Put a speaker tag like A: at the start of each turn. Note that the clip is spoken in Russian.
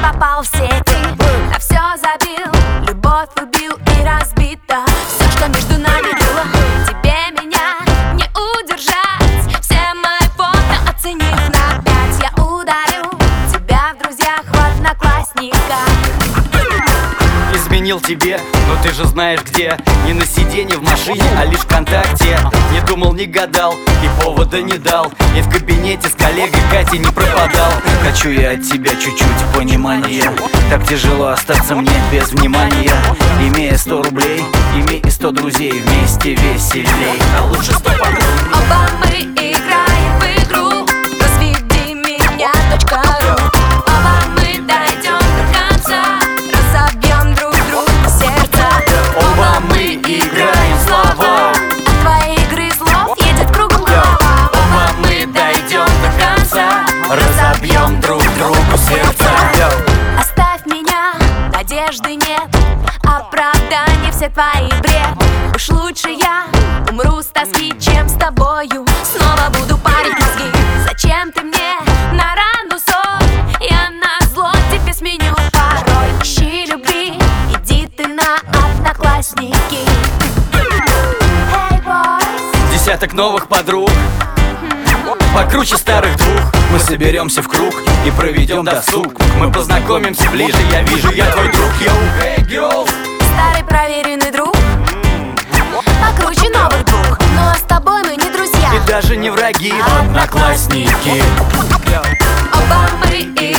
A: попал в сети, на все забил, любовь убил и разбито. Все, что между нами было, тебе меня не удержать. Все мои фото оценив на 5, я ударю тебя в друзьях, в одноклассниках.
B: Изменил тебе, но ты же знаешь где. Не на сиденье в машине, а лишь ВКонтакте. Не думал, не гадал и повода не дал. И в кабинете с коллегой Катей не пропадал. Хочу я от тебя чуть-чуть понимания. Так тяжело остаться мне без внимания. Имея 100 рублей, имей и 100 друзей. Вместе веселей, а лучше 100 подруг.
A: Оба мы играем в игру «Разведи меня.ру». Оба мы дойдем до конца, разобьем друг другу сердца.
B: Оба мы играем в слова,
A: от твоей игры слов едет кругом голова.
B: оба мы дойдем до конца, разобьем друг другу сердца.
A: Оставь меня, надежды нет, оправданий все твои бред. Уж лучше я умру с тоски, чем с тобою снова буду парить мозги. Зачем ты мне на рану соль? Я на зло тебе сменю пароль. Ищи любви, иди ты на одноклассники. Hey boys,
B: Десяток новых подруг, покруче старых двух. Мы соберемся в круг и проведем досуг. Мы познакомимся ближе, я вижу, я твой друг. Йоу, hey girls.
A: старый проверенный друг, покруче новых двух. Ну а с тобой мы не друзья,
B: И даже не враги, одноклассники.
A: оба мы